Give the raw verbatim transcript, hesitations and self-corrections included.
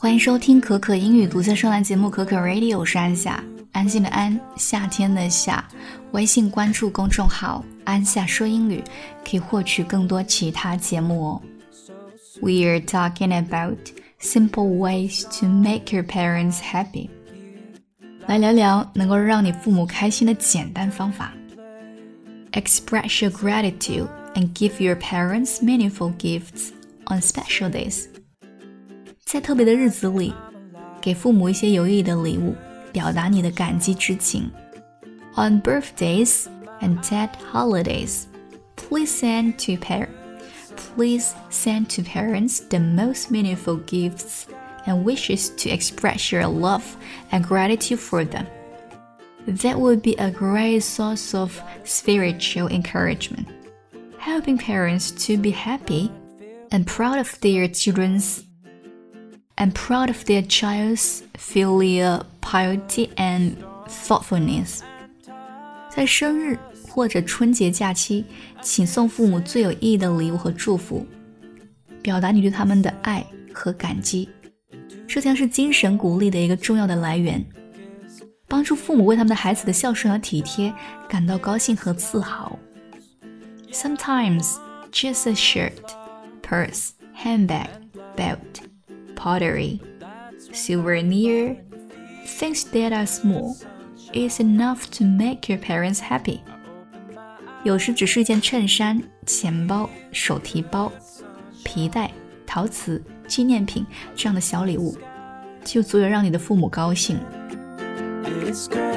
欢迎收听可可英语独家专栏节目可可 Radio， 我是安夏，安静的安，夏天的夏。微信关注公众号安夏说英语，可以获取更多其他节目哦。We are talking about simple ways to make your parents happy。 来聊聊能够让你父母开心的简单方法。 Express your gratitude and give your parents meaningful gifts on special days。 在特别的日子里，给父母一些有意义的礼物，表达你的感激之情。 On birthdays and Tet holidays, please send to parents Please send to parents the most meaningful gifts and wishes to express your love and gratitude for them. That would be a great source of spiritual encouragement, helping parents to be happy and proud of their children's and proud of their child's filial piety and thoughtfulness. 在生日或者春节假期，请送父母最有意义的礼物和祝福，表达你对他们的爱和感激。这将是精神鼓励的一个重要的来源，帮助父母为他们的孩子的孝顺和体贴感到高兴和自豪。Sometimes just a shirt, purse, handbag, belt, pottery, souvenir, things that are small, is enough to make your parents happy. 有时只是一件衬衫、钱包、手提包、皮带、陶瓷、纪念品这样的小礼物，就足以让你的父母高兴。